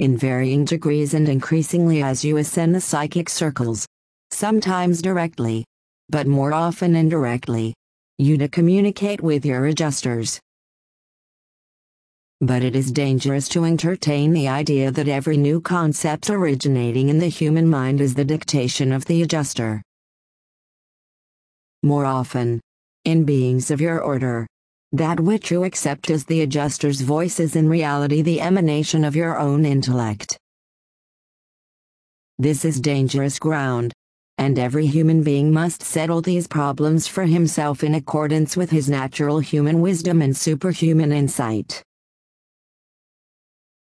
in varying degrees and increasingly as you ascend the psychic circles. Sometimes directly, but more often indirectly. You to communicate with your adjusters. But it is dangerous to entertain the idea that every new concept originating in the human mind is the dictation of the adjuster. More often, in beings of your order, that which you accept as the adjuster's voice is in reality the emanation of your own intellect. This is dangerous ground, and every human being must settle these problems for himself in accordance with his natural human wisdom and superhuman insight.